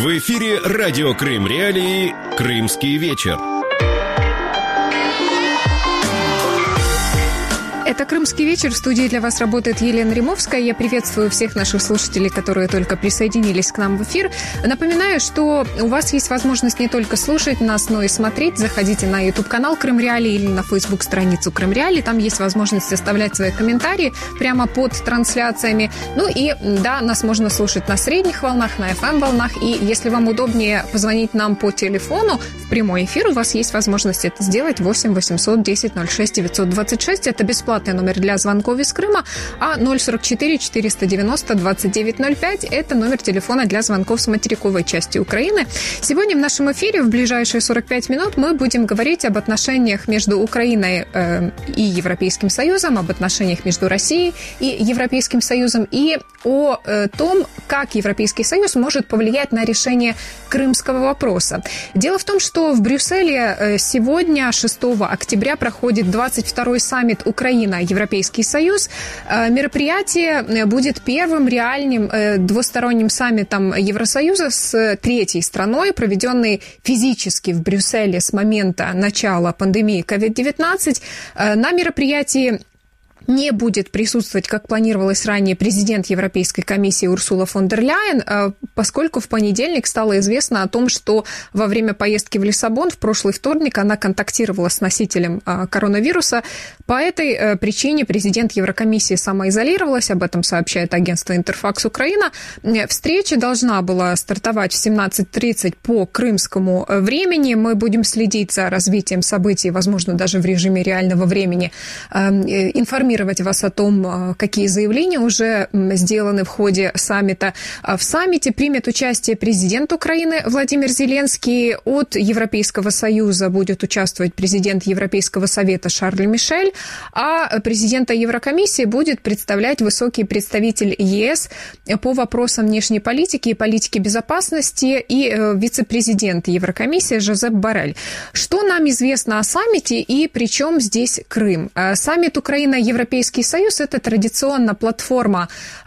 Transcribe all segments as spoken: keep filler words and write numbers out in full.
В эфире радио Крым Реалии «Крымский вечер». Это «Крымский вечер». В студии для вас работает Елена Римовская. Я приветствую всех наших слушателей, которые только присоединились к нам в эфир. Напоминаю, что у вас есть возможность не только слушать нас, но и смотреть. Заходите на YouTube-канал «Крым Реалии» или на Facebook-страницу «Крым Реалии». Там есть возможность оставлять свои комментарии прямо под трансляциями. Ну и, да, нас можно слушать на средних волнах, на эф эм-волнах. И если вам удобнее позвонить нам по телефону в прямой эфир, у вас есть возможность это сделать. восемь восемьсот десять ноль шесть девятьсот двадцать шесть. Это бесплатно. Номер для звонков из Крыма, а ноль сорок четыре четыреста девяносто двадцать девять ноль пять – это номер телефона для звонков с материковой части Украины. Сегодня в нашем эфире в ближайшие сорок пять минут мы будем говорить об отношениях между Украиной э, и Европейским Союзом, об отношениях между Россией и Европейским Союзом и о э, том, как Европейский Союз может повлиять на решение крымского вопроса. Дело в том, что в Брюсселе э, сегодня, шестого октября, проходит двадцать второй саммит Украина Европейский Союз. Мероприятие будет первым реальным двусторонним саммитом Евросоюза с третьей страной, проведенный физически в Брюсселе с момента начала пандемии ковид девятнадцать. На мероприятии не будет присутствовать, как планировалось ранее, президент Европейской комиссии Урсула фон дер Ляйен, поскольку в понедельник стало известно о том, что во время поездки в Лиссабон в прошлый вторник она контактировала с носителем коронавируса. По этой причине президент Еврокомиссии самоизолировалась, об этом сообщает агентство «Интерфакс Украина». Встреча должна была стартовать в семнадцать тридцать по крымскому времени. Мы будем следить за развитием событий, возможно, даже в режиме реального времени, информировать вас о том, какие заявления уже сделаны в ходе саммита. В саммите примет участие президент Украины Владимир Зеленский. От Европейского Союза будет участвовать президент Европейского Совета Шарль Мишель, а президента Еврокомиссии будет представлять высокий представитель ЕС по вопросам внешней политики и политики безопасности и вице-президент Еврокомиссии Жозеп Боррель. Что нам известно о саммите и при чем здесь Крым? Саммит Украина-Европейский Европейский Союз – это традиционно платформа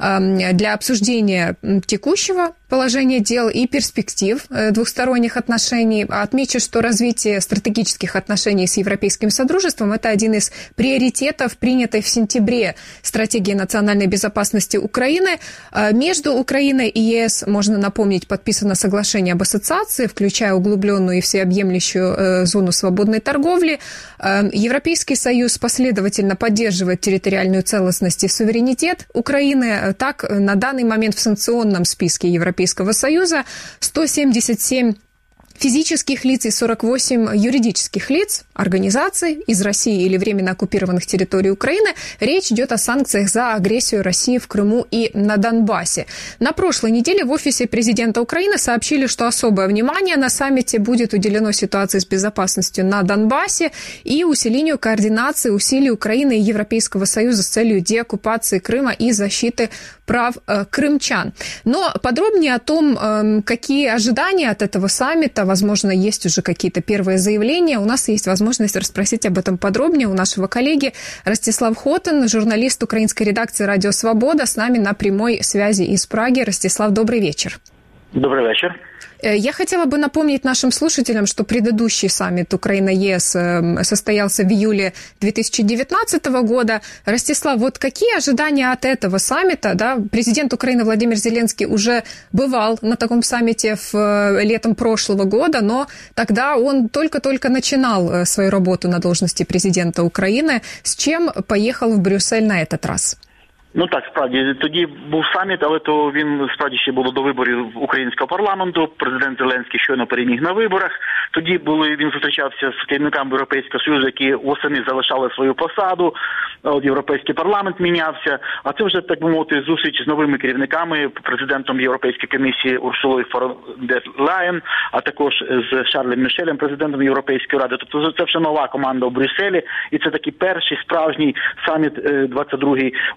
для обсуждения текущего положения дел и перспектив двухсторонних отношений. Отмечу, что развитие стратегических отношений с Европейским Содружеством – это один из приоритетов, принятой в сентябре стратегии национальной безопасности Украины. Между Украиной и ЕС, можно напомнить, подписано соглашение об ассоциации, включая углубленную и всеобъемлющую зону свободной торговли. Европейский Союз последовательно поддерживает территориальную целостность и суверенитет Украины. Так, на данный момент в санкционном списке Европейского Союза сто семьдесят семь физических лиц и сорок восемь юридических лиц, организаций из России или временно оккупированных территорий Украины. Речь идет о санкциях за агрессию России в Крыму и на Донбассе. На прошлой неделе в офисе президента Украины сообщили, что особое внимание на саммите будет уделено ситуации с безопасностью на Донбассе и усилению координации усилий Украины и Европейского Союза с целью деоккупации Крыма и защиты прав э, крымчан. Но подробнее о том, э, какие ожидания от этого саммита, возможно, есть уже какие-то первые заявления, у нас есть возможность расспросить об этом подробнее у нашего коллеги Ростислав Хотин, журналист украинской редакции «Радио Свобода», с нами на прямой связи из Праги. Ростислав, добрый вечер. Добрый вечер. Я хотела бы напомнить нашим слушателям, что предыдущий саммит Украина-ЕС состоялся в июле две тысячи девятнадцатого года. Ростислав, вот какие ожидания от этого саммита? Да? Президент Украины Владимир Зеленский уже бывал на таком саммите в летом прошлого года, но тогда он только-только начинал свою работу на должности президента Украины. С чем поехал в Брюссель на этот раз? Ну так, справді, тоді був саміт, але то він справді ще було до виборів українського парламенту. Президент Зеленський щойно переміг на виборах. Тоді були, він зустрічався з керівниками Європейського Союзу, які восени залишали свою посаду. От Європейський парламент мінявся. А це вже, так би мовити, зустріч з новими керівниками, президентом Європейської комісії Урсулою фон дер Ляєн, а також з Шарлем Мішелем, президентом Європейської ради. Тобто це вже нова команда у Брюсселі. І це такий перший справжній саміт двадцять другий Україна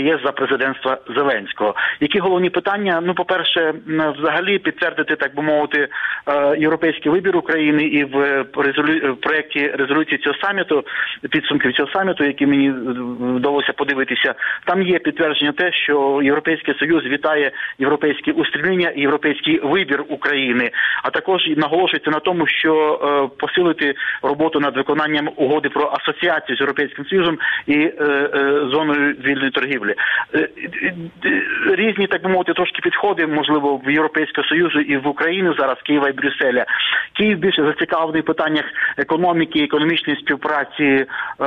ЄС за президентства Зеленського. Які головні питання? Ну, по-перше, взагалі підтвердити, так би мовити, європейський вибір України, і в резолю... в проєкті резолюції цього саміту, підсумків цього саміту, які мені вдалося подивитися, там є підтвердження те, що Європейський Союз вітає європейські устремління і європейський вибір України, а також наголошується на тому, що е, посилити роботу над виконанням угоди про асоціацію з Європейським Союзом і е, е, зоною вільної торгівлі. Е, е, різні, так би мовити, трошки підходи, можливо, в Європейського Союзу і в Україну зараз, Києва і Брюсселя. Київ більше зацікавлений в питаннях економіки, економічної співпраці, е,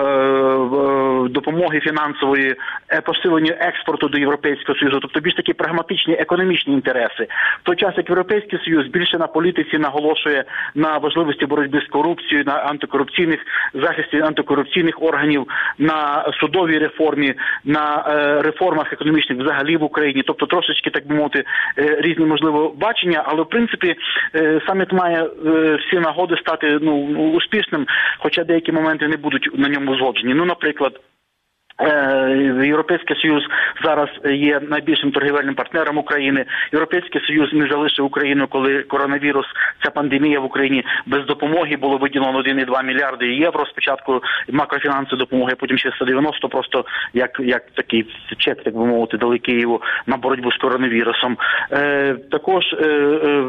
е, допомоги фінансової, е, посиленню експорту до Європейського Союзу, тобто більш такі прагматичні економічні інтереси. В той час, як Європейський Союз більше на політиці наголошує на важливості боротьби з корупцією, на антикорупційних захисті антикорупційних органів, на судовій реформі, на е, реформах економічних взагалі в Україні. Тобто трошечки, так би мовити, е, різні, можливо, бачення, але в принципі е, саміт має е, всі нагоди стати ну, успішним, хоча деякі моменти не будуть на ньому узгоджені. Ну, наприклад, Європейський Союз зараз є найбільшим торгівельним партнером України. Європейський Союз не залишив Україну, коли коронавірус, ця пандемія в Україні без допомоги, було виділено один цілих два мільярди євро спочатку макрофінансової допомоги, а потім ще сто дев'яносто просто як, як такий чек, так би мовити, дали Києву на боротьбу з коронавірусом. Е, також е, е,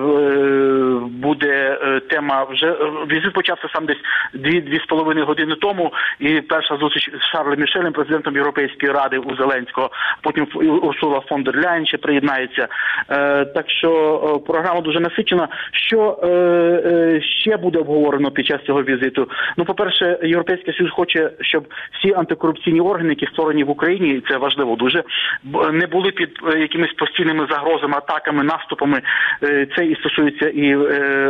буде тема, вже візит почався сам десь дві, дві з половиною години тому, і перша зустріч з Шарлем Мішелем, президентом Європейської ради у Зеленського, потім Урсула фон дер Ляєн ще приєднається. Е, так що е, програма дуже насичена. Що е, е, ще буде обговорено під час цього візиту? Ну, по-перше, Європейський Союз хоче, щоб всі антикорупційні органи, які створені в Україні, і це важливо дуже, не були під е, якимись постійними загрозами, атаками, наступами. Е, це і стосується і е,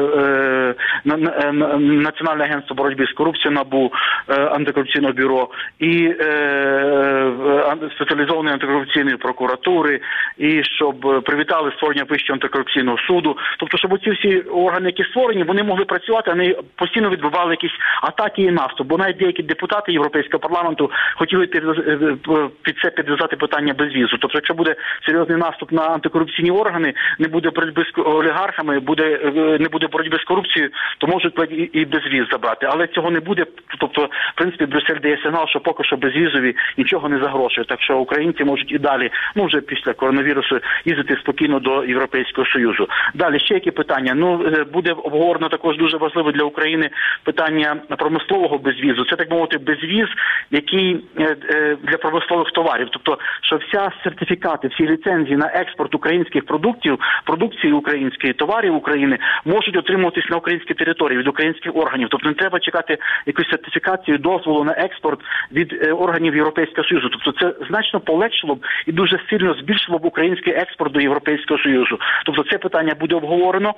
е, на, на, на, Національне агентство боротьби з корупцією НАБУ, е, антикорупційного бюро, і е, спеціалізованої антикорупційної прокуратури, і щоб привітали створення Вищого антикорупційного суду. Тобто, щоб ці всі органи, які створені, вони могли працювати, а не постійно відбували якісь атаки і наступ. Бо навіть деякі депутати Європейського парламенту хотіли під це підв'язати питання безвізу. Тобто, якщо буде серйозний наступ на антикорупційні органи, не буде боротьби з олігархами, буде, не буде боротьби з корупцією, то можуть і безвіз забрати. Але цього не буде. Тобто, в принципі, Брюссель дає сигнал, що поки що безвізові нічого не загрожує. Так що українці можуть і далі, ну вже після коронавірусу, їздити спокійно до Європейського Союзу. Далі, ще які питання? Ну, буде обговорено також дуже важливе для України питання промислового безвізу. Це, так мовити, безвіз, який для промислових товарів. Тобто, що вся сертифікати, всі ліцензії на експорт українських продуктів, продукції української, товарів України можуть отримуватись на українській території від українських органів. Тобто, не треба чекати якусь сертифікацію, дозволу на експорт від органів Європейського Союзу. Тобто це значно полегшило б і дуже сильно збільшило б український експорт до Європейського Союзу. Тобто це питання буде обговорено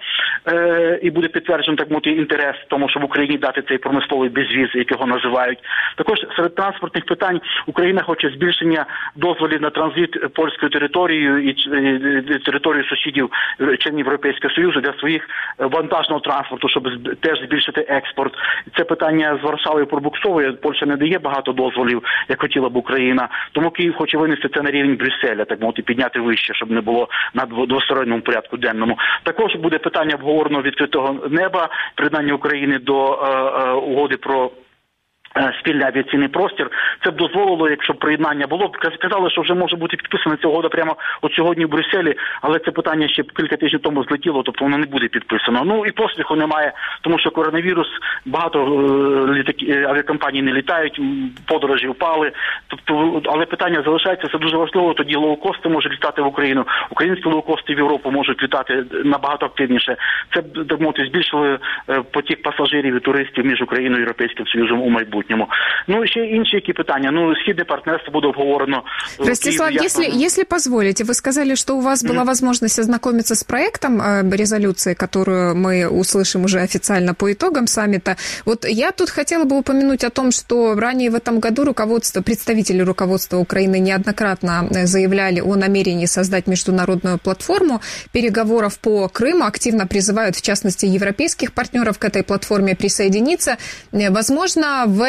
е- і буде підтверджено, так мовити, інтерес в тому, щоб в Україні дати цей промисловий безвіз, як його називають. Також серед транспортних питань Україна хоче збільшення дозволів на транзит польською територією і, і територією сусідів членів Європейського Союзу для своїх вантажного транспорту, щоб теж збільшити експорт. Це питання з Варшавою пробуксовує. Польща не дає багато дозволів, як хотіла б Україна. Тому Київ хоче винести це на рівень Брюсселя, так мовити, підняти вище, щоб не було на двосторонньому порядку денному. Також буде питання обговорено відкритого неба, приєднання України до е, е, угоди про спільний авіаційний простір. Це б дозволило, якщо приєднання було, казали, що вже може бути підписана ця угода прямо от сьогодні в Брюсселі, але це питання ще кілька тижнів тому злетіло, тобто воно не буде підписано. Ну і поспіху немає, тому що коронавірус, багато літаки, авіакомпаній не літають, подорожі впали, тобто, але питання залишається, це дуже важливо, тоді лоукости можуть літати в Україну, українські лоукости в Європу можуть літати набагато активніше. Це, так мовити, збільшили потік пасажирів і туристів між Україною і Європейським Союзом у майбутньому. Ну, ще інші які питання. Ну, східне партнерство буде обговорено. Ростислав, Киев, если, ясно... если позволите, вы сказали, что у вас была mm-hmm. возможность ознакомиться с проектом э, резолюции, которую мы услышим уже официально по итогам саммита. Вот я тут хотела бы упомянуть о том, что ранее в этом году руководство, представители руководства Украины неоднократно заявляли о намерении создать международную платформу переговоров по Крыму, активно призывают, в частности, европейских партнеров к этой платформе присоединиться. Возможно, в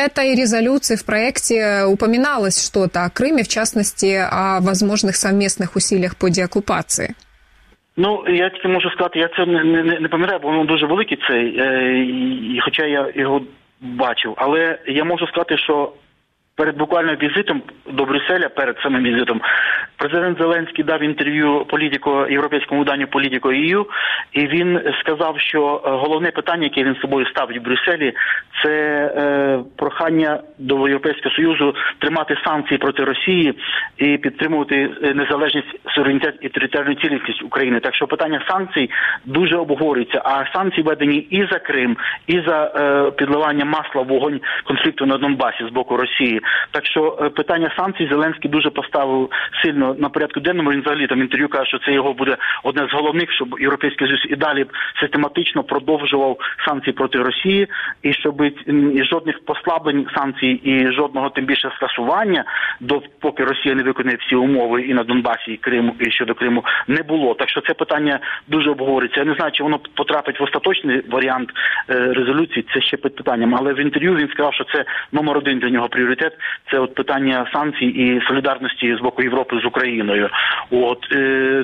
этой резолюции, в проекте упоминалось что-то о Крыме, в частности, о возможных совместных усилиях по деоккупации? Ну, я тільки можу сказати, я це не, не, не пам'ятаю, бо воно дуже великий цей, е, і, хоча я його бачив. Але я можу сказати, що перед буквально візитом до Брюсселя, перед самим візитом, президент Зеленський дав інтерв'ю політико, європейському виданню «Політико ІЮ», і він сказав, що головне питання, яке він з собою ставить в Брюсселі, це е, прохання до Європейського Союзу тримати санкції проти Росії і підтримувати незалежність, суверенітет і територіальну цілісність України. Так що питання санкцій дуже обговорюється. А санкції введені і за Крим, і за е, підливання масла в вогонь конфлікту на Донбасі з боку Росії. Так що питання санкцій Зеленський дуже поставив сильно на порядку денному. Він взагалі там в інтерв'ю каже, що це його буде одне з головних, щоб Європейський Союз і далі систематично продовжував санкції проти Росії, і щоб і жодних послаблень санкцій, і жодного тим більше скасування, до поки Росія не виконує всі умови і на Донбасі, і Криму, і щодо Криму, не було. Так що це питання дуже обговорюється. Я не знаю, чи воно потрапить в остаточний варіант е, резолюції, це ще під питанням. Але в інтерв'ю він сказав, що це номер один для нього пріоритет. Це от питання санкцій і солідарності з боку Європи з Україною. От е,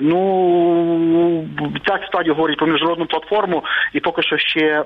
ну ця стадія говорить про міжнародну платформу, і поки що ще,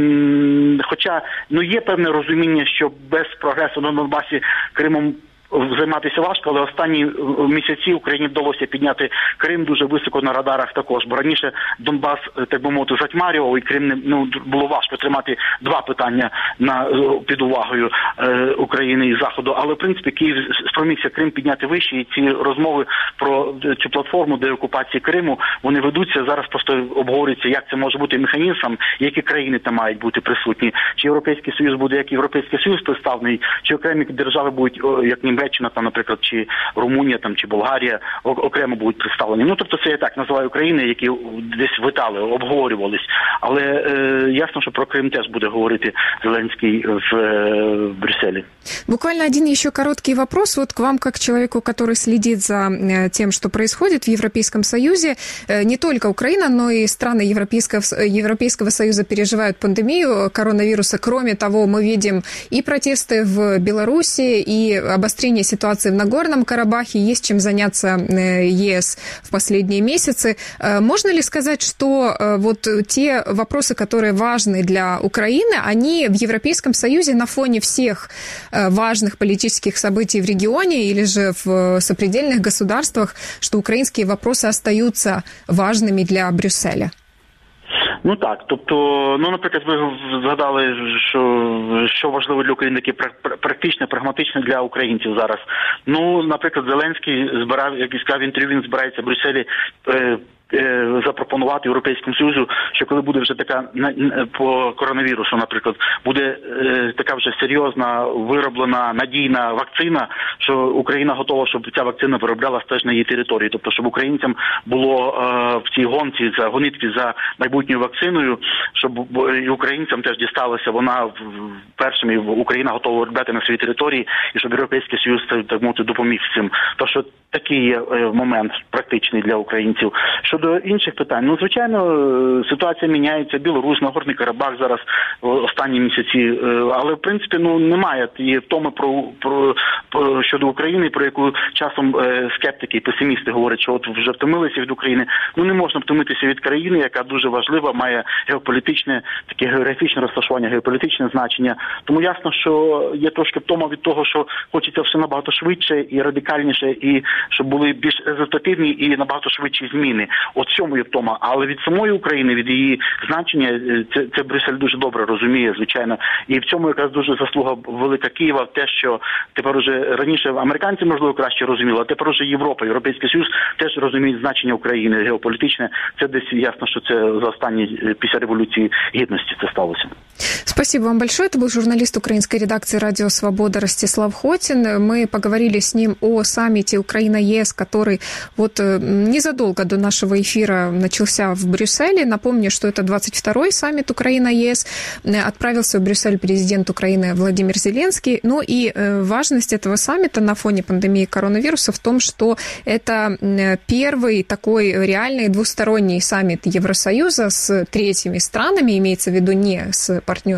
м, хоча ну є певне розуміння, що без прогресу на Донбасі Кримом займатися важко, але останні місяці Україні вдалося підняти Крим дуже високо на радарах також. Бо раніше Донбас, так би мовити, затьмарював, і Крим не, ну, було важко тримати два питання на, під увагою е, України і Заходу. Але, в принципі, Київ спромігся Крим підняти вище, і ці розмови про цю платформу деокупації Криму, вони ведуться. Зараз просто обговорюється, як це може бути механізмом, які країни там мають бути присутні. Чи Європейський Союз буде як Європейський Союз представлений, чи окремі держави будуть, як Німеччина, там, наприклад, чи Румунія, там, чи Болгарія окремо будуть представлені. Ну, тобто це я так називаю країни, які десь витали, обговорювались. Але е, ясно, що про Крим теж буде говорити Зеленский в, э, в Брюсселе. Буквально один еще короткий вопрос вот к вам, как человеку, который следит за тем, что происходит в Европейском Союзе. Не только Украина, но и страны Европейского, Европейского Союза переживают пандемию коронавируса. Кроме того, мы видим и протесты в Беларуси, и обострение ситуации в Нагорном Карабахе. Есть чем заняться ЕС в последние месяцы. Можно ли сказать, что вот те вопросы, которые важны для Украины, они в Европейском Союзе на фоне всех важных политических событий в регионе или же в сопредельных государствах, что украинские вопросы остаются важными для Брюсселя? Ну так, тобто, ну, наприклад, ви згадали, що, що важливо для України, таке практичне, прагматичне для українців зараз. Ну, наприклад, Зеленський збирав, як і сказав в інтерв'ю, він збирається в Брюсселі е, запропонувати Європейському Союзу, що коли буде вже така по коронавірусу, наприклад, буде е, така вже серйозна, вироблена, надійна вакцина, що Україна готова, щоб ця вакцина вироблялася теж на її території. Тобто, щоб українцям було е, в цій гонці, за гонитві за майбутньою вакциною, щоб і українцям теж дісталася вона першими, Україна готова виробляти на своїй території, і щоб Європейський Союз, так мовити, допоміг з цим. То, що такий є момент практичний для українців. Щодо інших питань, ну, звичайно, ситуація міняється. Білорусь, Нагорний Карабах зараз останні місяці, але, в принципі, ну, немає тієї втоми про, про, про, щодо України, про яку часом скептики і песимісти говорять, що от вже втомилися від України. Ну, не можна втомитися від країни, яка дуже важлива, має геополітичне, таке географічне розташування, геополітичне значення. Тому ясно, що є трошки втома від того, що хочеться все набагато швидше і радикальніше, і щоб були більш результативні і набагато швидші зміни. От в цьому є втома. Але від самої України, від її значення, це, це Брюссель дуже добре розуміє, звичайно. І в цьому якраз дуже заслуга велика Києва, те, що тепер уже раніше американці, можливо, краще розуміли, а тепер уже Європа, Європейський Союз теж розуміють значення України геополітичне. Це десь ясно, що це за останні, після Революції Гідності це сталося. Спасибо вам большое. Это был журналист украинской редакции «Радио Свобода» Ростислав Хотин. Мы поговорили с ним о саммите Украина-ЕС, который вот незадолго до нашего эфира начался в Брюсселе. Напомню, что это двадцать второй саммит Украина-ЕС. Отправился в Брюссель президент Украины Владимир Зеленский. Ну и важность этого саммита на фоне пандемии коронавируса в том, что это первый такой реальный двусторонний саммит Евросоюза с третьими странами, имеется в виду не с партнерами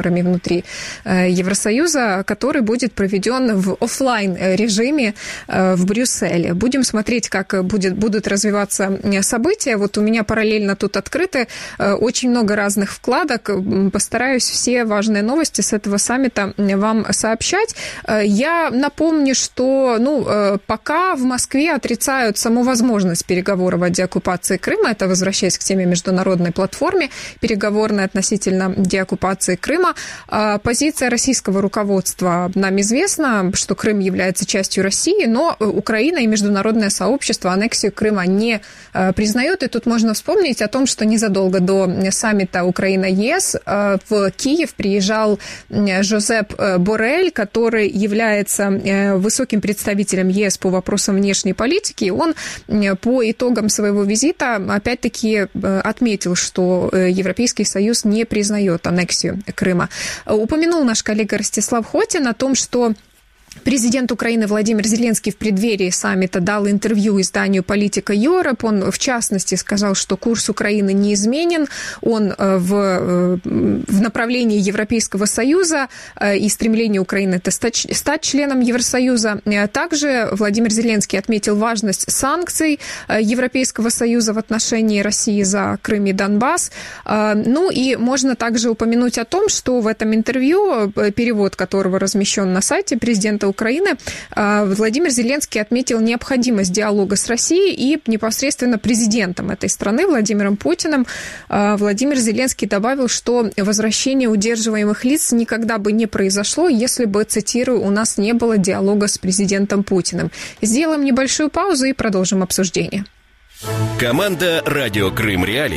партнерами внутри Евросоюза, который будет проведен в офлайн режиме в Брюсселе. Будем смотреть, как будет, будут развиваться события. Вот у меня параллельно тут открыты очень много разных вкладок. Постараюсь все важные новости с этого саммита вам сообщать. Я напомню, что ну, пока в Москве отрицают саму возможность переговоров о деоккупации Крыма, это возвращаясь к теме международной платформе, переговорной относительно деоккупации Крыма, позиция российского руководства нам известна, что Крым является частью России, но Украина и международное сообщество аннексию Крыма не признают. И тут можно вспомнить о том, что незадолго до саммита Украина-ЕС в Киев приезжал Жозеп Боррель, который является высоким представителем ЕС по вопросам внешней политики. Он по итогам своего визита опять-таки отметил, что Европейский Союз не признает аннексию Крыма. Упомянул наш коллега Ростислав Хотин о том, что президент Украины Владимир Зеленский в преддверии саммита дал интервью изданию «Политика Европ». Он, в частности, сказал, что курс Украины неизменен. Он в, в направлении Европейского Союза и стремление Украины это стать, стать членом Евросоюза. Также Владимир Зеленский отметил важность санкций Европейского Союза в отношении России за Крым и Донбасс. Ну и можно также упомянуть о том, что в этом интервью, перевод которого размещен на сайте президента Украины, Владимир Зеленский отметил необходимость диалога с Россией и непосредственно президентом этой страны Владимиром Путиным. Владимир Зеленский добавил, что возвращение удерживаемых лиц никогда бы не произошло, если бы, цитирую, у нас не было диалога с президентом Путиным. Сделаем небольшую паузу и продолжим обсуждение. Команда «Радио Крым Реалии».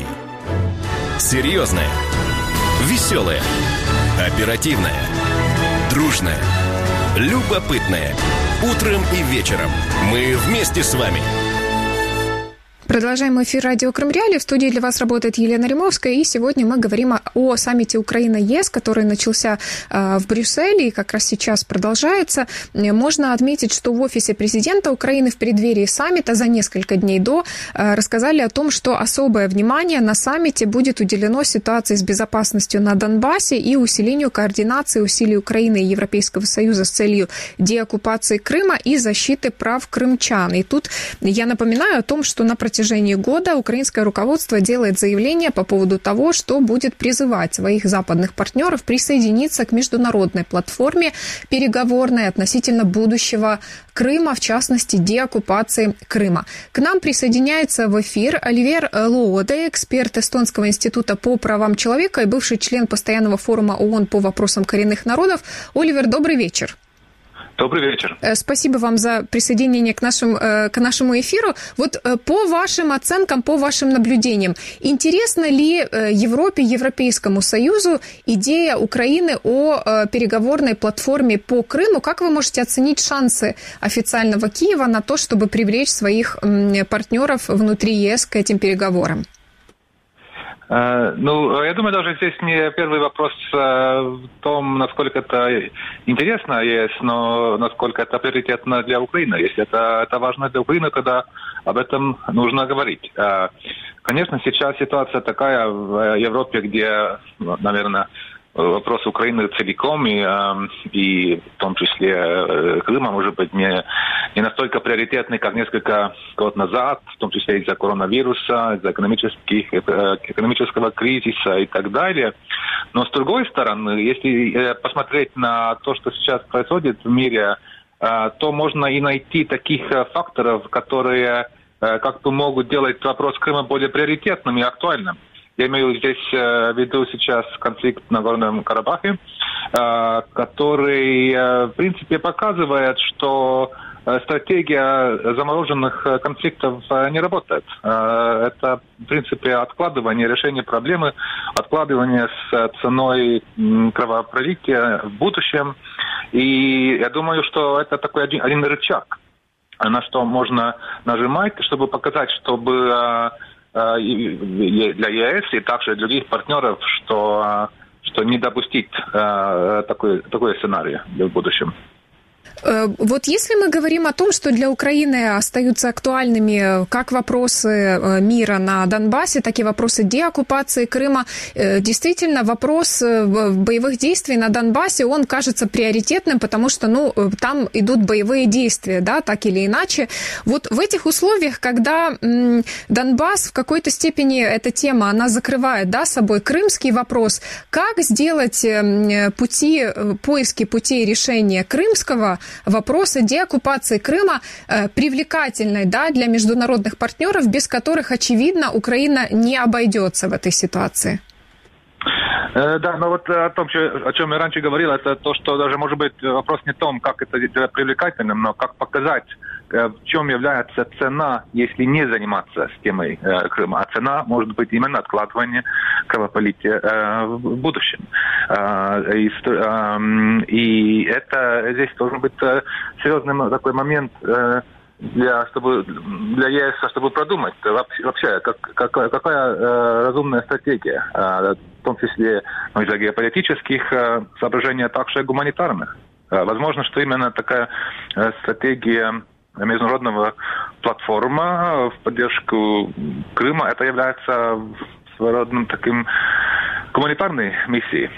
Серьезная, веселая, оперативная, дружная, любопытная. Утром и вечером мы вместе с вами. Продолжаем эфир радио Крым Реалии. В студии для вас работает Елена Римовская. И сегодня мы говорим о, о саммите Украина-ЕС, который начался э, в Брюсселе и как раз сейчас продолжается. Можно отметить, что в офисе президента Украины в преддверии саммита за несколько дней до э, рассказали о том, что особое внимание на саммите будет уделено ситуации с безопасностью на Донбассе и усилению координации усилий Украины и Европейского Союза с целью деоккупации Крыма и защиты прав крымчан. И тут я напоминаю о том, что на протяжении В протяжении года украинское руководство делает заявление по поводу того, что будет призывать своих западных партнеров присоединиться к международной платформе переговорной относительно будущего Крыма, в частности, деоккупации Крыма. К нам присоединяется в эфир Оливер Лооде, эксперт Эстонского института по правам человека и бывший член постоянного форума ООН по вопросам коренных народов. Оливер, добрый вечер. Добрый вечер. Спасибо вам за присоединение к, нашим, к нашему эфиру. Вот по вашим оценкам, по вашим наблюдениям, интересна ли Европе, Европейскому Союзу идея Украины о переговорной платформе по Крыму? Как вы можете оценить шансы официального Киева на то, чтобы привлечь своих партнеров внутри ЕС к этим переговорам? Ну, я думаю, даже здесь не первый вопрос в том, насколько это интересно ЕС, но насколько это приоритетно для Украины. Если это, это важно для Украины, тогда об этом нужно говорить. Конечно, сейчас ситуация такая в Европе, где, наверное, вопрос Украины целиком, и, и в том числе Крыма, может быть, не, не настолько приоритетный, как несколько год назад, в том числе из-за коронавируса, из-за экономических, экономического кризиса и так далее. Но с другой стороны, если посмотреть на то, что сейчас происходит в мире, то можно и найти таких факторов, которые как бы могут делать вопрос Крыма более приоритетным и актуальным. Я имею здесь в виду сейчас конфликт на Нагорном Карабахе, который, в принципе, показывает, что стратегия замороженных конфликтов не работает. Это, в принципе, откладывание решения проблемы, откладывание с ценой кровопролития в будущем. И я думаю, что это такой один, один рычаг, на что можно нажимать, чтобы показать, чтобы для ЕС и также для других партнеров, что, что не допустить такой, такой сценарий в будущем. Вот если мы говорим о том, что для Украины остаются актуальными как вопросы мира на Донбассе, так и вопросы деоккупации Крыма, действительно вопрос боевых действий на Донбассе, он кажется приоритетным, потому что, ну, там идут боевые действия, да, так или иначе. Вот в этих условиях, когда Донбасс в какой-то степени, эта тема, она закрывает, да, собой крымский вопрос, как сделать пути, поиски путей решения крымского вопроса деоккупации Крыма э, привлекательной, да, для международных партнеров, без которых, очевидно, Украина не обойдется в этой ситуации? Э, да, но вот о том, о чем я раньше говорил, это то, что даже, может быть, вопрос не в том, как это сделать привлекательным, но как показать, в чем является цена, если не заниматься с темой э, Крыма. А цена может быть именно откладывание кровопролития э, в будущем. Э, и, э, и это здесь должен быть э, серьезный такой момент э, для, чтобы, для ЕС, чтобы продумать вообще, как, как, какая э, разумная стратегия, э, в том числе ну, из-за геополитических э, соображений, а также гуманитарных. Э, возможно, что именно такая э, стратегия международного платформа в поддержку Крыма, это является своеобразным таким гуманитарной миссией,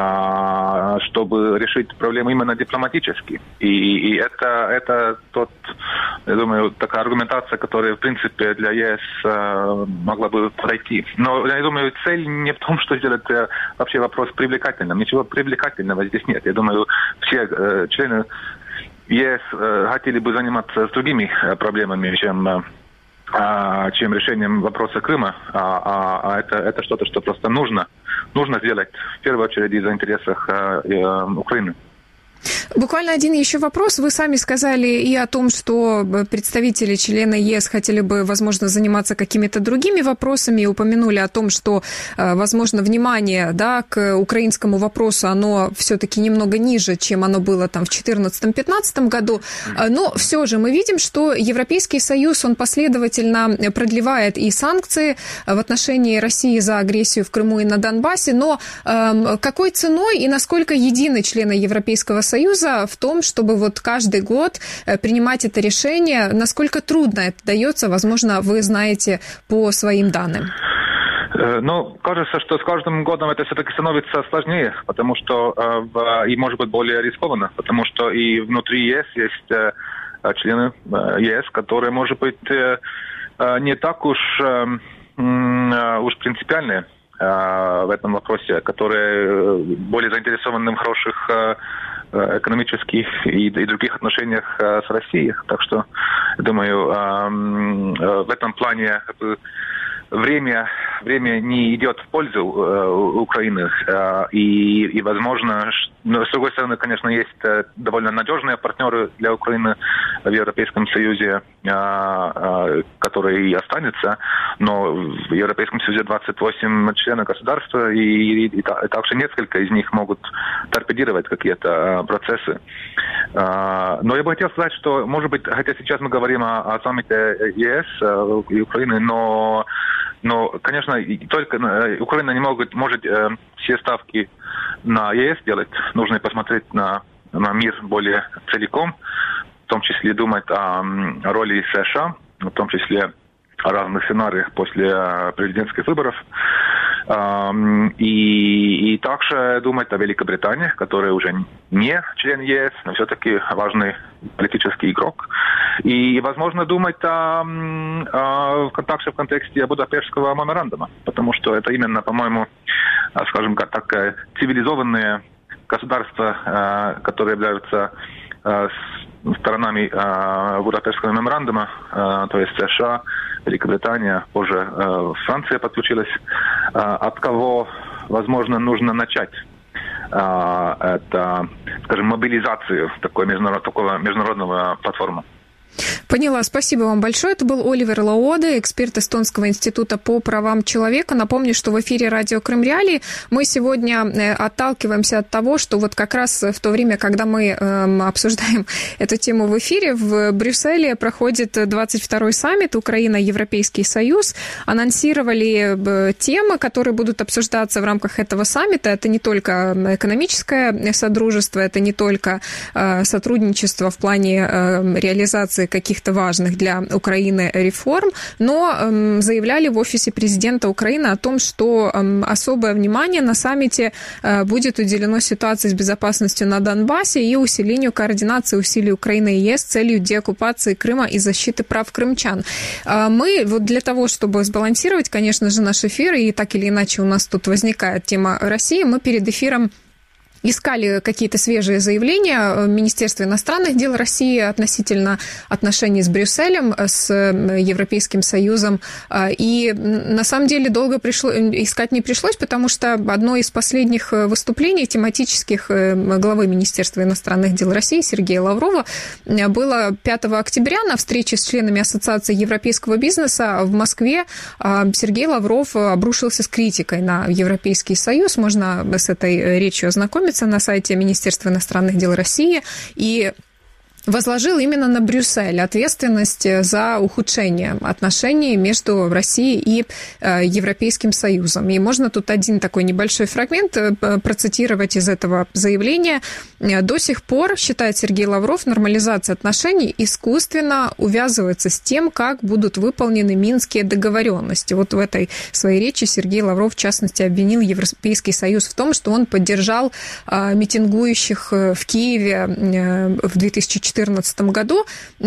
чтобы решить проблему именно дипломатически. И, и это, это тот, я думаю, такая аргументация, которая, в принципе, для ЕС могла бы подойти. Но, я думаю, цель не в том, что сделать вообще вопрос привлекательным. Ничего привлекательного здесь нет. Я думаю, все члены ЕС э, хотели бы заниматься с другими э, проблемами, чем, э, чем решением вопроса Крыма, а, а, а это, это что-то, что просто нужно, нужно сделать в первую очередь из-за интересов э, э, Украины. Буквально один еще вопрос. Вы сами сказали и о том, что представители, члены ЕС хотели бы, возможно, заниматься какими-то другими вопросами, и упомянули о том, что, возможно, внимание, да, к украинскому вопросу, оно все-таки немного ниже, чем оно было там в две тысячи четырнадцатом-пятнадцатом году. Но все же мы видим, что Европейский Союз, он последовательно продлевает и санкции в отношении России за агрессию в Крыму и на Донбассе, но э, какой ценой и насколько едины члены Европейского Союза в том, чтобы вот каждый год принимать это решение, насколько трудно это дается, возможно, вы знаете по своим данным? Ну, кажется, что с каждым годом это все-таки становится сложнее, потому что и может быть более рискованно, потому что и внутри ЕС есть члены ЕС, которые, может быть, не так уж, уж принципиальные в этом вопросе, которые более заинтересованы в хороших экономических и, и других отношениях с Россией. Так что, думаю, в этом плане время, время не идет в пользу Украины. И, и, возможно, но, с другой стороны, конечно, есть довольно надежные партнеры для Украины в Европейском Союзе, которые и останутся. Но в Европейском Союзе двадцать восемь членов государства, и, и, и также несколько из них могут торпедировать какие-то процессы. Но я бы хотел сказать, что, может быть, хотя сейчас мы говорим о, о саммите ЕС и Украины, но, но конечно, только Украина не может, может все ставки на ЕС делать. Нужно посмотреть на, на мир более целиком, в том числе думать о, о роли США, в том числе о разных сценариях после президентских выборов. И, и также думать о Великобритании, которая уже не член ЕС, но все-таки важный политический игрок. И, возможно, думать о, о, также в контексте Будапештского меморандума, потому что это именно, по-моему, скажем так, цивилизованные государства, которые являются сторонами Будапештского меморандума, то есть США, Великобритания, позже Франция подключилась, от кого, возможно, нужно начать это, скажем, мобилизацию такой международ, такого международного платформы. Поняла. Спасибо вам большое. Это был Оливер Лаоде, эксперт Эстонского института по правам человека. Напомню, что в эфире радио Крым Реалии мы сегодня отталкиваемся от того, что вот как раз в то время, когда мы э, обсуждаем эту тему в эфире, в Брюсселе проходит двадцать второй саммит Украина-Европейский Союз. Анонсировали темы, которые будут обсуждаться в рамках этого саммита. Это не только экономическое содружество, это не только э, сотрудничество в плане э, реализации каких-то важных для Украины реформ, но э, заявляли в офисе президента Украины о том, что э, особое внимание на саммите э, будет уделено ситуации с безопасностью на Донбассе и усилению координации усилий Украины и ЕС с целью деоккупации Крыма и защиты прав крымчан. Э, мы вот для того, чтобы сбалансировать, конечно же, наш эфир, и так или иначе у нас тут возникает тема России, мы перед эфиром искали какие-то свежие заявления в Министерстве иностранных дел России относительно отношений с Брюсселем, с Европейским Союзом. И на самом деле долго пришло, искать не пришлось, потому что одно из последних выступлений тематических главы Министерства иностранных дел России Сергея Лаврова было пятого октября на встрече с членами Ассоциации европейского бизнеса в Москве. Сергей Лавров обрушился с критикой на Европейский Союз. Можно с этой речью ознакомиться на сайте Министерства иностранных дел России, и возложил именно на Брюссель ответственность за ухудшение отношений между Россией и Европейским Союзом. И можно тут один такой небольшой фрагмент процитировать из этого заявления. До сих пор, считает Сергей Лавров, нормализация отношений искусственно увязывается с тем, как будут выполнены минские договоренности. Вот в этой своей речи Сергей Лавров, в частности, обвинил Европейский Союз в том, что он поддержал митингующих в Киеве в две тысячи четырнадцатом году.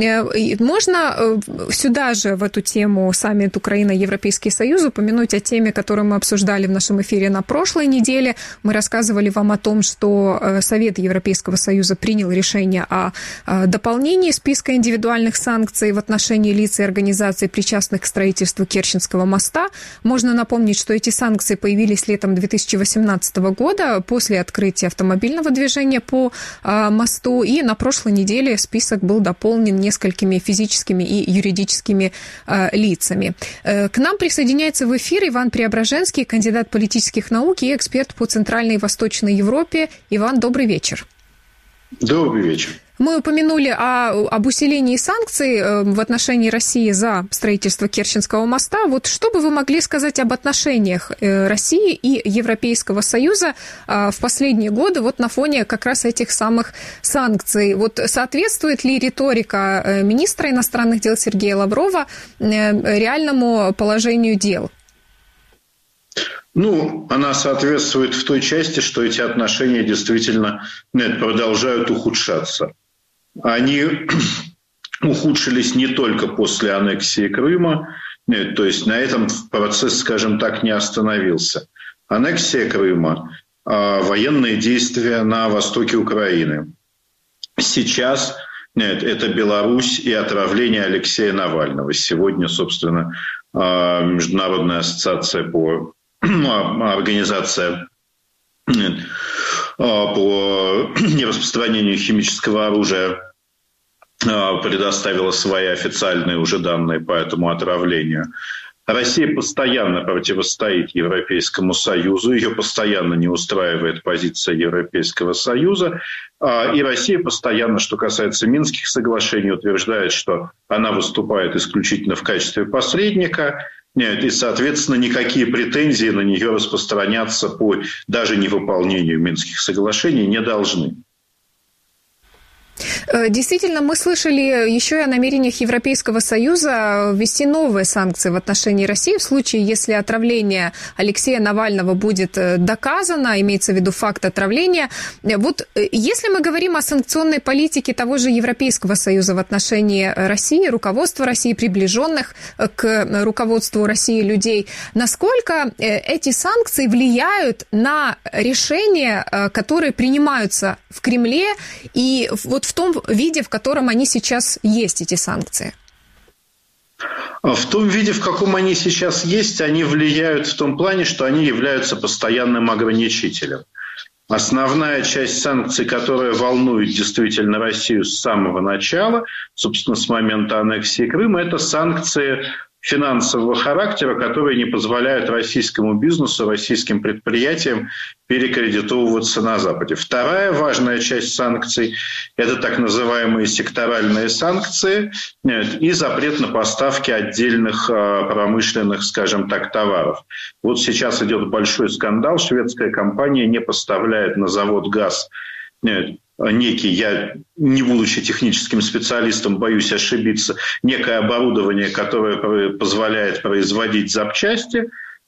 Можно сюда же, в эту тему саммит Украина-Европейский Союз, упомянуть о теме, которую мы обсуждали в нашем эфире на прошлой неделе. Мы рассказывали вам о том, что Совет Европейского Союза принял решение о дополнении списка индивидуальных санкций в отношении лиц и организаций, причастных к строительству Керченского моста. Можно напомнить, что эти санкции появились летом две тысячи восемнадцатого года после открытия автомобильного движения по мосту, и на прошлой неделе список был дополнен несколькими физическими и юридическими э, лицами. Э, к нам присоединяется в эфир Иван Преображенский, кандидат политических наук и эксперт по Центральной и Восточной Европе. Иван, добрый вечер. Добрый вечер. Мы упомянули о, об усилении санкций в отношении России за строительство Керченского моста. Вот что бы вы могли сказать об отношениях России и Европейского Союза в последние годы вот на фоне как раз этих самых санкций? Вот соответствует ли риторика министра иностранных дел Сергея Лаврова реальному положению дел? Ну, она соответствует в той части, что эти отношения действительно нет, продолжают ухудшаться. Они ухудшились не только после аннексии Крыма, нет, то есть на этом процесс, скажем так, не остановился. Аннексия Крыма, военные действия на востоке Украины. Сейчас нет, это Беларусь и отравление Алексея Навального. Сегодня, собственно, Международная ассоциация по организация по нераспространению химического оружия предоставила свои официальные уже данные по этому отравлению. Россия постоянно противостоит Европейскому Союзу, ее постоянно не устраивает позиция Европейского Союза, и Россия постоянно, что касается Минских соглашений, утверждает, что она выступает исключительно в качестве посредника, и, соответственно, никакие претензии на нее распространяться по даже невыполнению Минских соглашений не должны. Действительно, мы слышали еще и о намерениях Европейского Союза ввести новые санкции в отношении России в случае, если отравление Алексея Навального будет доказано, имеется в виду факт отравления. Вот если мы говорим о санкционной политике того же Европейского Союза в отношении России, руководства России, приближенных к руководству России людей, насколько эти санкции влияют на решения, которые принимаются в Кремле, и вот в том виде, в котором они сейчас есть, эти санкции? В том виде, в каком они сейчас есть, они влияют в том плане, что они являются постоянным ограничителем. Основная часть санкций, которая волнует действительно Россию с самого начала, собственно, с момента аннексии Крыма, это санкции финансового характера, которые не позволяют российскому бизнесу, российским предприятиям перекредитовываться на Западе. Вторая важная часть санкций – это так называемые секторальные санкции и запрет на поставки отдельных промышленных, скажем так, товаров. Вот сейчас идет большой скандал. Шведская компания не поставляет на завод газ некий, я, не будучи техническим специалистом, боюсь ошибиться, некое оборудование, которое позволяет производить запчасти,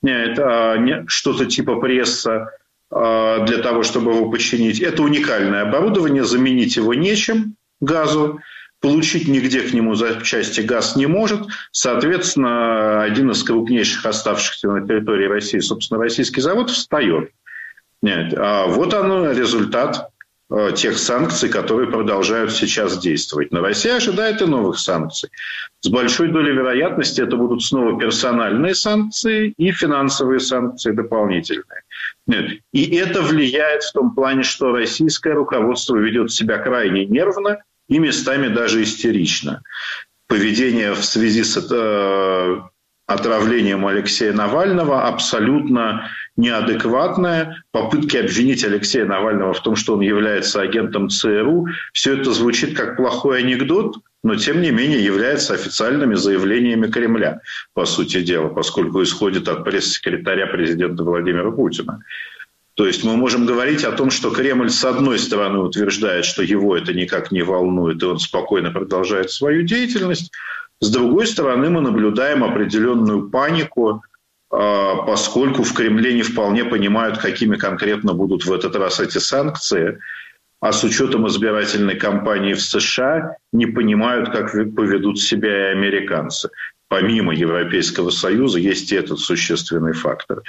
это что-то типа пресса для того, чтобы его починить. Это уникальное оборудование, заменить его нечем, газу, получить нигде к нему запчасти газ не может. Соответственно, один из крупнейших оставшихся на территории России, собственно, российский завод, встает. Нет, а вот оно результат тех санкций, которые продолжают сейчас действовать. Но Россия ожидает и новых санкций. С большой долей вероятности это будут снова персональные санкции и финансовые санкции дополнительные. Нет. И это влияет в том плане, что российское руководство ведет себя крайне нервно и местами даже истерично. Поведение в связи с э, отравлением Алексея Навального абсолютно неадекватное. Попытки обвинить Алексея Навального в том, что он является агентом ЦРУ, все это звучит как плохой анекдот, но тем не менее является официальными заявлениями Кремля, по сути дела, поскольку исходит от пресс-секретаря президента Владимира Путина. То есть мы можем говорить о том, что Кремль с одной стороны утверждает, что его это никак не волнует, и он спокойно продолжает свою деятельность. С другой стороны, мы наблюдаем определенную панику, поскольку в Кремле не вполне понимают, какими конкретно будут в этот раз эти санкции, а с учетом избирательной кампании в США не понимают, как поведут себя и американцы. Помимо Европейского Союза есть и этот существенный фактор.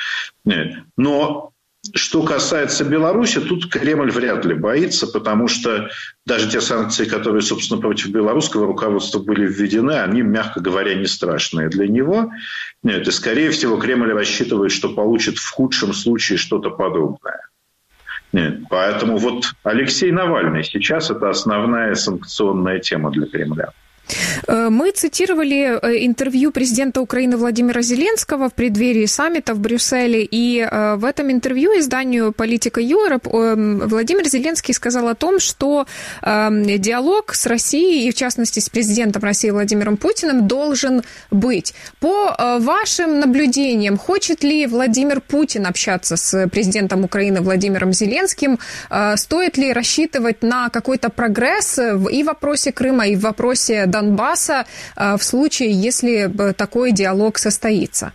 Но что касается Беларуси, тут Кремль вряд ли боится, потому что даже те санкции, которые, собственно, против белорусского руководства были введены, они, мягко говоря, не страшные для него. Нет, и, скорее всего, Кремль рассчитывает, что получит в худшем случае что-то подобное. Нет, поэтому вот Алексей Навальный сейчас это основная санкционная тема для Кремля. Мы цитировали интервью президента Украины Владимира Зеленского в преддверии саммита в Брюсселе, и в этом интервью изданию Politico Europe Владимир Зеленский сказал о том, что диалог с Россией, и в частности с президентом России Владимиром Путиным, должен быть. По вашим наблюдениям, хочет ли Владимир Путин общаться с президентом Украины Владимиром Зеленским? Стоит ли рассчитывать на какой-то прогресс и в вопросе Крыма, и в вопросе Донбасса в случае, если такой диалог состоится?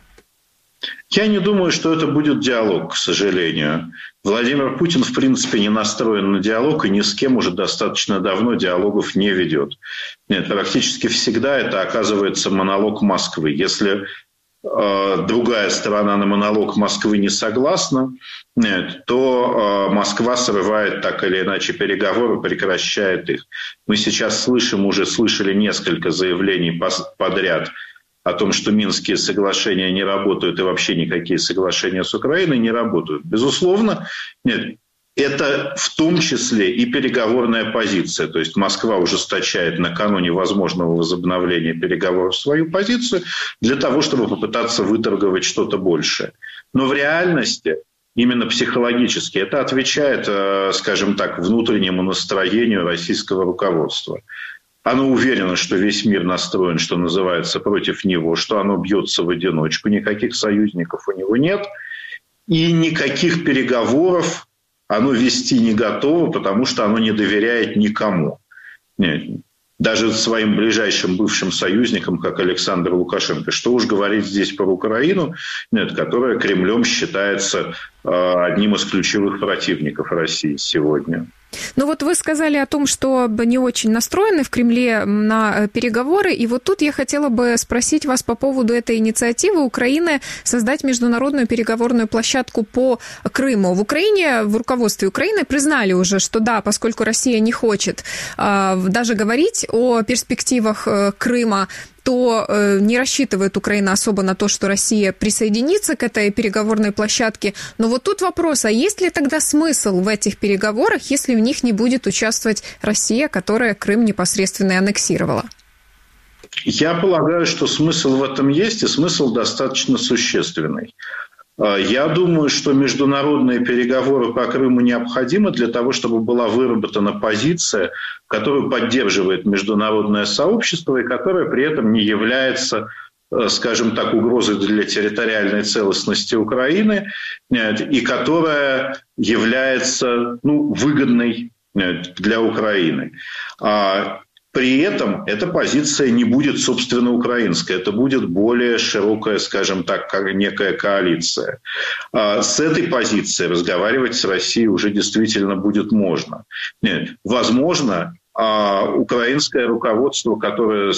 Я не думаю, что это будет диалог, к сожалению. Владимир Путин, в принципе, не настроен на диалог и ни с кем уже достаточно давно диалогов не ведет. Нет, практически всегда это оказывается монолог Москвы. Если э, другая сторона на монолог Москвы не согласна, нет, то э, Москва срывает так или иначе переговоры, прекращает их. Мы сейчас слышим, уже слышали несколько заявлений подряд о том, что Минские соглашения не работают и вообще никакие соглашения с Украиной не работают. Безусловно, нет, это в том числе и переговорная позиция. То есть Москва ужесточает накануне возможного возобновления переговоров свою позицию для того, чтобы попытаться выторговать что-то большее. Но в реальности именно психологически это отвечает, скажем так, внутреннему настроению российского руководства. Оно уверено, что весь мир настроен, что называется, против него, что оно бьется в одиночку, никаких союзников у него нет, и никаких переговоров оно вести не готово, потому что оно не доверяет никому. Нет, даже своим ближайшим бывшим союзникам, как Александр Лукашенко. Что уж говорить здесь про Украину, нет, которая Кремлем считается одним из ключевых противников России сегодня. Ну вот вы сказали о том, что не очень настроены в Кремле на переговоры, и вот тут я хотела бы спросить вас по поводу этой инициативы Украины создать международную переговорную площадку по Крыму. В Украине, в руководстве Украины признали уже, что да, поскольку Россия не хочет а, даже говорить о перспективах Крыма, то э, не рассчитывает Украина особо на то, что Россия присоединится к этой переговорной площадке. Но вот тут вопрос, а есть ли тогда смысл в этих переговорах, если в них не будет участвовать Россия, которая Крым непосредственно аннексировала? Я полагаю, что смысл в этом есть, и смысл достаточно существенный. Я думаю, что международные переговоры по Крыму необходимы для того, чтобы была выработана позиция, которую поддерживает международное сообщество и которая при этом не является, скажем так, угрозой для территориальной целостности Украины и которая является, ну, выгодной для Украины. При этом эта позиция не будет, собственно, украинской. Это будет более широкая, скажем так, как некая коалиция. С этой позиции разговаривать с Россией уже действительно будет можно. Нет, возможно, украинское руководство, которое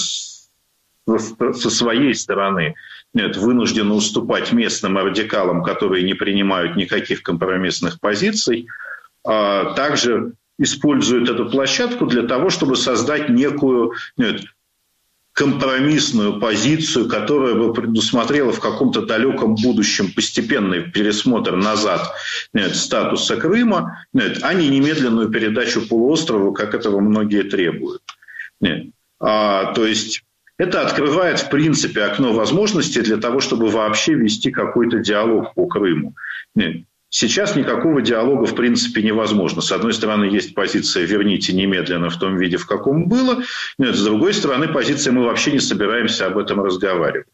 со своей стороны нет, вынуждено уступать местным радикалам, которые не принимают никаких компромиссных позиций, также используют эту площадку для того, чтобы создать некую нет, компромиссную позицию, которая бы предусмотрела в каком-то далеком будущем постепенный пересмотр назад нет, статуса Крыма, нет, а не немедленную передачу полуострова, как этого многие требуют. Нет. А, то есть это открывает, в принципе, окно возможностей для того, чтобы вообще вести какой-то диалог по Крыму. Нет. Сейчас никакого диалога, в принципе, невозможно. С одной стороны, есть позиция «верните немедленно в том виде, в каком было». Нет, с другой стороны, позиция «мы вообще не собираемся об этом разговаривать».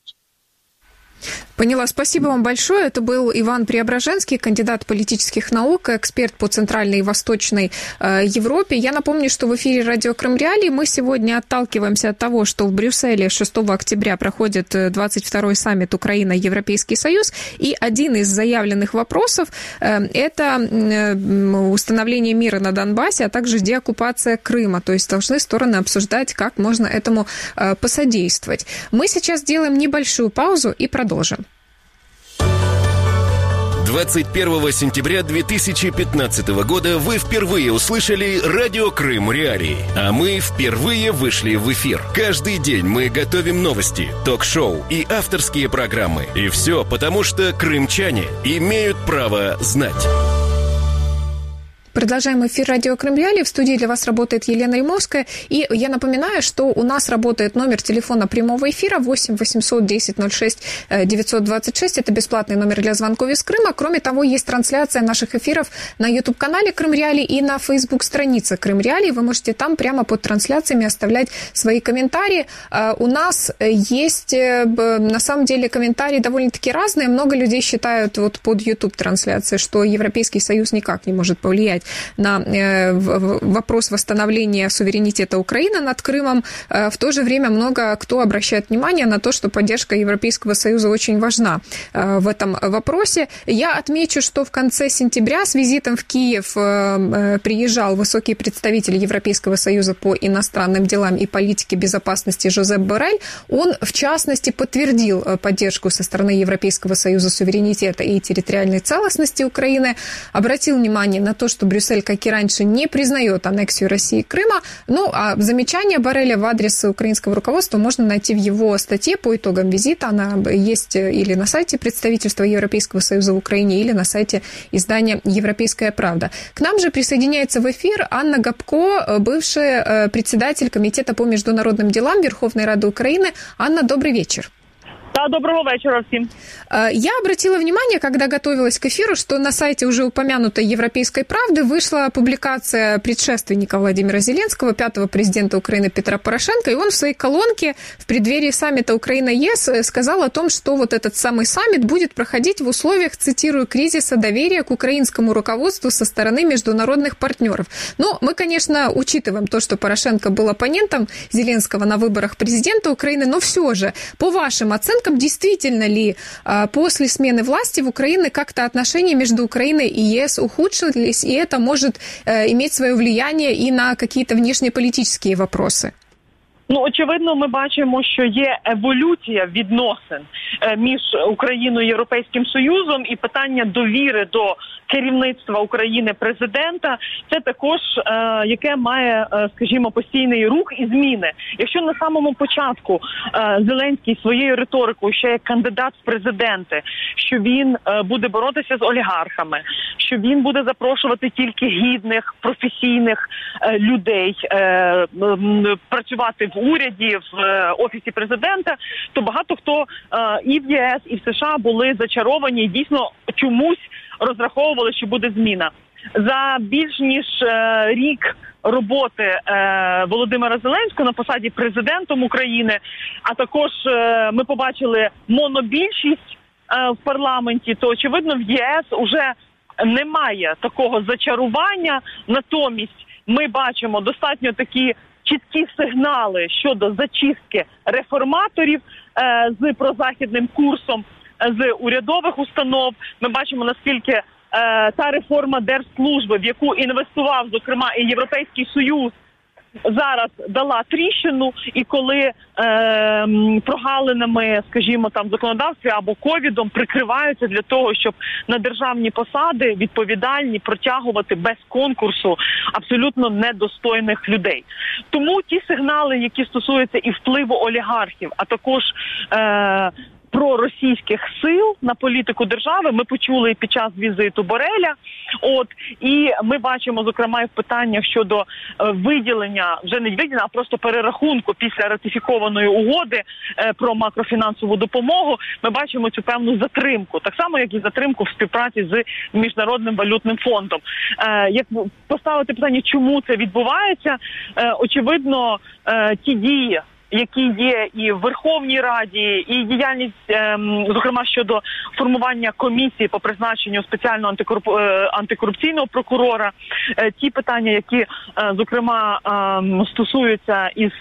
Поняла. Спасибо вам большое. Это был Иван Преображенский, кандидат политических наук, эксперт по Центральной и Восточной э, Европе. Я напомню, что в эфире радио Крым Реалии мы сегодня отталкиваемся от того, что в Брюсселе шестого октября проходит двадцать второй саммит Украина-Европейский Союз. И один из заявленных вопросов э, – это э, установление мира на Донбассе, а также деоккупация Крыма. То есть должны стороны обсуждать, как можно этому э, посодействовать. Мы сейчас делаем небольшую паузу и продолжим. двадцать первого сентября две тысячи пятнадцатого года вы впервые услышали радио Крым Реалии, а мы впервые вышли в эфир. Каждый день мы готовим новости, ток-шоу и авторские программы. И все потому, что крымчане имеют право знать. Продолжаем эфир радио Крым Реалии. В студии для вас работает Елена Римовская. И я напоминаю, что у нас работает номер телефона прямого эфира восемь восемьсот десять ноль шесть девятьсот двадцать шесть. Это бесплатный номер для звонков из Крыма. Кроме того, есть трансляция наших эфиров на YouTube-канале Крым Реалии и на Facebook-странице Крым Реалии. Вы можете там прямо под трансляциями оставлять свои комментарии. У нас есть, на самом деле, комментарии довольно-таки разные. Много людей считают вот под YouTube-трансляцией, что Европейский Союз никак не может повлиять на э, вопрос восстановления суверенитета Украины над Крымом. Э, в то же время много кто обращает внимание на то, что поддержка Европейского Союза очень важна э, в этом вопросе. Я отмечу, что в конце сентября с визитом в Киев э, э, приезжал высокий представитель Европейского Союза по иностранным делам и политике безопасности Жозеп Боррель. Он, в частности, подтвердил поддержку со стороны Европейского Союза суверенитета и территориальной целостности Украины, обратил внимание на то, что Брюссель, как и раньше, не признает аннексию России Крыма. Ну, а замечание Борреля в адрес украинского руководства можно найти в его статье по итогам визита. Она есть или на сайте представительства Европейского Союза в Украине, или на сайте издания «Европейская правда». К нам же присоединяется в эфир Анна Гопко, бывшая председатель Комитета по международным делам Верховной Рады Украины. Анна, добрый вечер. Да, доброго вечера всем. Я обратила внимание, когда готовилась к эфиру, что на сайте уже упомянутой «Европейской правды» вышла публикация предшественника Владимира Зеленского, пятого президента Украины Петра Порошенко, и он в своей колонке в преддверии саммита Украина-ЕС сказал о том, что вот этот самый саммит будет проходить в условиях, цитирую, кризиса доверия к украинскому руководству со стороны международных партнеров. Но мы, конечно, учитываем то, что Порошенко был оппонентом Зеленского на выборах президента Украины, но все же, по вашим оценкам, действительно ли а, после смены власти в Украине как-то отношения между Украиной и ЕС ухудшились, и это может а, иметь свое влияние и на какие-то внешнеполітичні вопроси? Ну, очевидно, ми бачимо, що є еволюція відносин між Україною і Європейським Союзом, і питання довіри до керівництва України, президента, це також, е, яке має, е, скажімо, постійний рух і зміни. Якщо на самому початку е, Зеленський своєю риторикою, ще як кандидат в президенти, що він е, буде боротися з олігархами, що він буде запрошувати тільки гідних, професійних е, людей е, е, працювати в уряді, в е, офісі президента, то багато хто е, і в ЄС, і в США були зачаровані і дійсно чомусь розраховували, що буде зміна. За більш ніж е, рік роботи е, Володимира Зеленського на посаді президентом України, а також е, ми побачили монобільшість е, в парламенті, то, очевидно, в ЄС уже немає такого зачарування. Натомість ми бачимо достатньо такі чіткі сигнали щодо зачистки реформаторів е, з прозахідним курсом, з урядових установ. Ми бачимо, наскільки е, та реформа держслужби, в яку інвестував, зокрема, і Європейський Союз, зараз дала тріщину, і коли е, прогалинами, скажімо, там законодавстві або ковідом прикриваються для того, щоб на державні посади відповідальні протягувати без конкурсу абсолютно недостойних людей. Тому ті сигнали, які стосуються і впливу олігархів, а також е, проросійських сил на політику держави, ми почули під час візиту Бореля. От, і ми бачимо, зокрема, і в питаннях щодо е, виділення, вже не виділення, а просто перерахунку після ратифікованої угоди е, про макрофінансову допомогу, ми бачимо цю певну затримку. Так само, як і затримку в співпраці з Міжнародним валютним фондом. Е, як поставити питання, чому це відбувається? Е, очевидно, е, ті дії, які є і в Верховній Раді, і діяльність, зокрема, щодо формування комісії по призначенню спеціального антикоруп... антикорупційного прокурора, ті питання, які, зокрема, стосуються із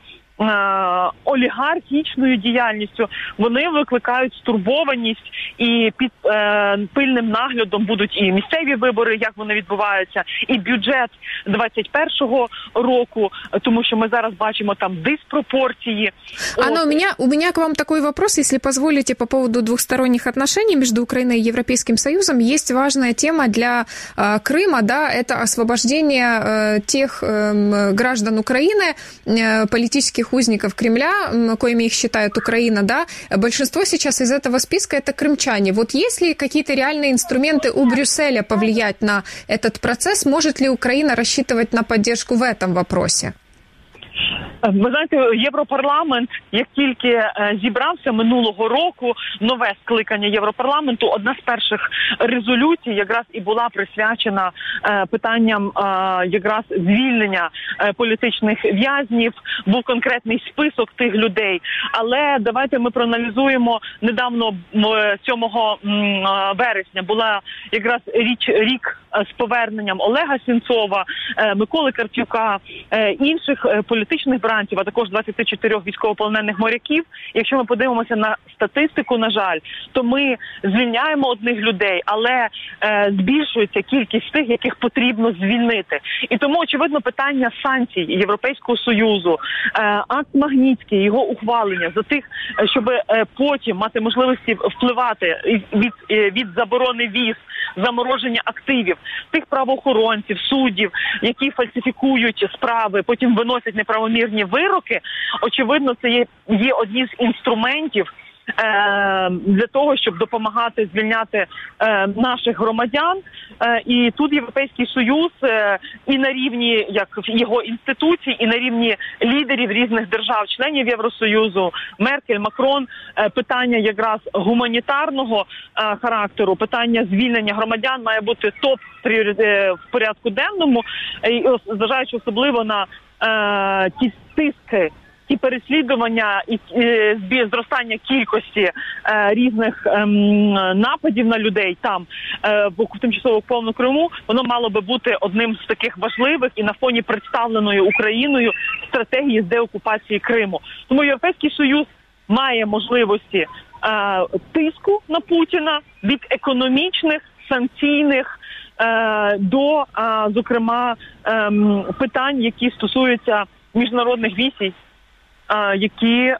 олігархічною діяльністю, вони викликають стурбованість, і під е, пильним наглядом будуть і місцеві вибори, як вони відбуваються, і бюджет двадцять першого року, тому що мы зараз бачимо там диспропорции. Анна, у меня, у меня к вам такой вопрос, если позволите, по поводу двухсторонних отношений между Украиной и Европейским Союзом. Есть важная тема для э, Крыма, да, это освобождение э, тех э, граждан Украины, э, политических узников Кремля, коими их считает Украина, да. Большинство сейчас из этого списка это крымчане. Вот есть ли какие-то реальные инструменты у Брюсселя повлиять на этот процесс? Может ли Украина рассчитывать на поддержку в этом вопросе? Ви знаєте, Європарламент, як тільки е, зібрався минулого року, нове скликання Європарламенту, одна з перших резолюцій якраз і була присвячена е, питанням е, якраз звільнення е, політичних в'язнів, був конкретний список тих людей. Але давайте ми проаналізуємо, недавно сьомого вересня була якраз річ, рік з поверненням Олега Сенцова, е, Миколи Карп'юка, е, інших е, політичних бранців, а також двадцять чотири військовополонених моряків. Якщо ми подивимося на статистику, на жаль, то ми звільняємо одних людей, але е, збільшується кількість тих, яких потрібно звільнити. І тому, очевидно, питання санкцій Європейського Союзу, е, акт Магнітський, його ухвалення за тих, щоб е, потім мати можливості впливати від, е, від заборони віз, замороження активів, тих правоохоронців, суддів, які фальсифікують справи, потім виносять неправомірні вироки, очевидно, це є, є одні з інструментів е, для того, щоб допомагати звільняти е, наших громадян. Е, і тут Європейський Союз е, і на рівні як його інституцій, і на рівні лідерів різних держав, членів Євросоюзу, Меркель, Макрон, е, питання якраз гуманітарного е, характеру, питання звільнення громадян має бути топ в порядку денному, і зважаючи особливо на е, ті стиски, ті переслідування і е, зростання кількості е, різних е, нападів на людей там е, в тимчасово окупованому Криму, воно мало би бути одним з таких важливих і на фоні представленої Україною стратегії з деокупації Криму. Тому Європейський Союз має можливості е, тиску на Путіна від економічних, санкційних е, до, е, зокрема, е, питань, які стосуються міжнародних віз які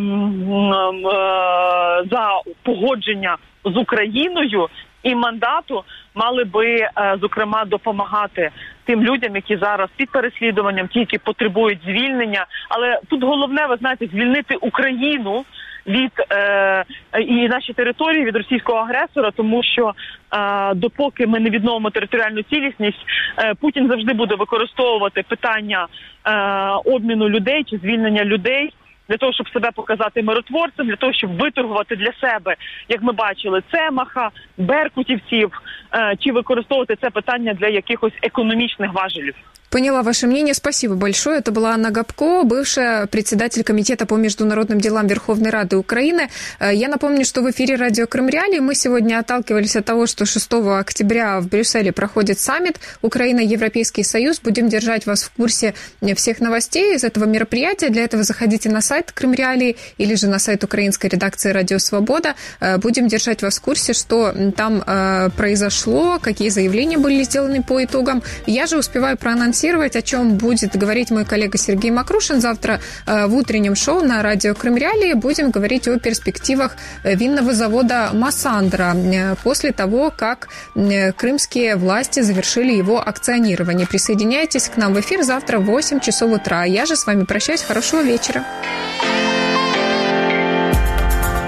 за погодження з Україною і мандату мали би, зокрема, допомагати тим людям, які зараз під переслідуванням, ті, які потребують звільнення. Але тут головне, ви знаєте, звільнити Україну від е, і наші території від російського агресора, тому що е, допоки ми не відновимо територіальну цілісність, е, Путін завжди буде використовувати питання е, обміну людей чи звільнення людей для того, щоб себе показати миротворцем, для того, щоб виторгувати для себе, як ми бачили, Цемаха, беркутівців, е, чи використовувати це питання для якихось економічних важелів. Поняла ваше мнение. Спасибо большое. Это была Анна Гопко, бывшая председатель Комитета по международным делам Верховной Рады Украины. Я напомню, что в эфире радио Крым Реалии мы сегодня отталкивались от того, что шестого октября в Брюсселе проходит саммит Украина-Европейский Союз. Будем держать вас в курсе всех новостей из этого мероприятия. Для этого заходите на сайт Крым Реалии или же на сайт украинской редакции «Радио Свобода». Будем держать вас в курсе, что там произошло, какие заявления были сделаны по итогам. Я же успеваю проанонсировать, о чем будет говорить мой коллега Сергей Макрушин. Завтра в утреннем шоу на радио Крым Реалии будем говорить о перспективах винного завода «Массандра» после того, как крымские власти завершили его акционирование. Присоединяйтесь к нам в эфир завтра в восемь часов утра. Я же с вами прощаюсь. Хорошего вечера.